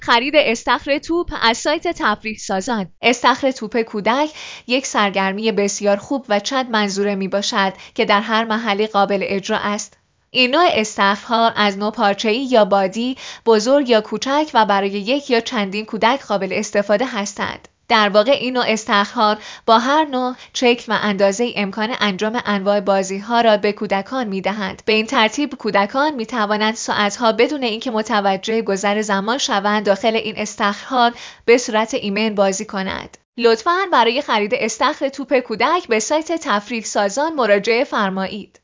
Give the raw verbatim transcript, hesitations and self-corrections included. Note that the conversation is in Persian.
خرید استخر توپ از سایت تفریح سازان. استخر توپ کودک یک سرگرمی بسیار خوب و چند منظوره می باشد که در هر محلی قابل اجرا است. این نوع استخرها از نوع پارچه‌ای یا بادی، بزرگ یا کوچک و برای یک یا چندین کودک قابل استفاده هستند. در واقع این نوع استخرها با هر نوع شکل و اندازه امکان انجام انواع بازی‌ها را به کودکان می‌دهند. به این ترتیب کودکان می‌توانند ساعت‌ها بدون اینکه متوجه گذر زمان شوند داخل این استخرها به صورت ایمن بازی کنند. لطفاً برای خرید استخر توپ کودک به سایت تفریح سازان مراجعه فرمایید.